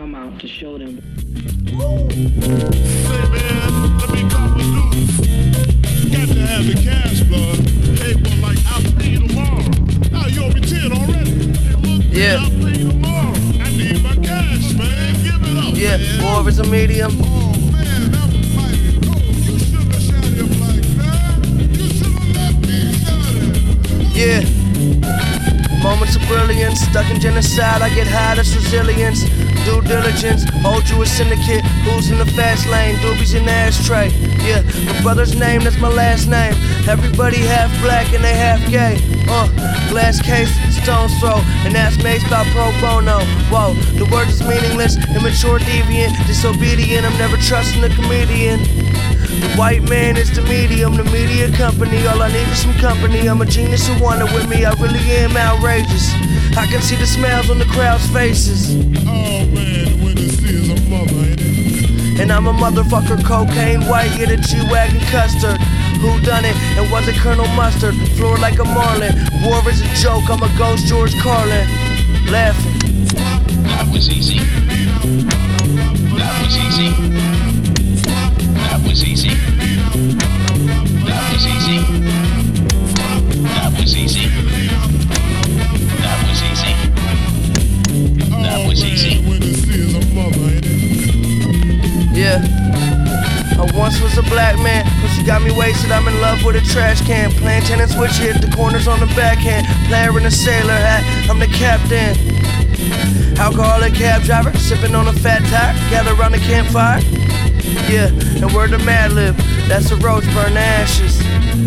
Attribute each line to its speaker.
Speaker 1: come out to show them.
Speaker 2: Say, man, let me come with you. Got to have the cash, blood. Hey, but like, I'll pay you tomorrow. Oh, you owe me 10 already. Hey, look,
Speaker 3: yeah.
Speaker 2: I'll pay you tomorrow. I need my cash, man. Give it up,
Speaker 3: yeah.
Speaker 2: man.
Speaker 3: War is a medium.
Speaker 2: Oh, man, that was mighty cold. You shouldn't have shot him like that. You should have let me shot him.
Speaker 3: Yeah. Moments of brilliance, stuck in genocide, I get high, that's resilience. Due diligence, hold you a syndicate. Who's in the fast lane? Doobies in the ashtray. Yeah, my brother's name, that's my last name. Everybody half black and they half gay. Glass case, stone's throw, and that's maced by pro bono. Whoa, the word is meaningless, immature, deviant, disobedient. I'm never trusting a comedian. The white man is the medium, the media company. All I need is some company. I'm a genius who wanted with me. I really am outrageous. I can see the smiles on the crowd's faces.
Speaker 2: Oh man, the witness is a mother, ain't it?
Speaker 3: And I'm a motherfucker, cocaine white, yeah, the G-Wagon custard. Who done it? And was it Colonel Mustard? Floor like a marlin. War is a joke, I'm a ghost George Carlin. Laughing.
Speaker 4: That was easy. That was easy. That was easy. That was easy. That was easy. That was easy. That was easy.
Speaker 2: The witness is a mother, ain't it?
Speaker 3: Yeah. I once was a black man, pussy got me wasted, I'm in love with a trash can. Playing tennis switch, hit the corners on the backhand. Player in a sailor hat, I'm the captain. Alcoholic cab driver, sipping on a fat tire. Gather around the campfire. Yeah, and we're the Mad Lib, that's the roach burn ashes.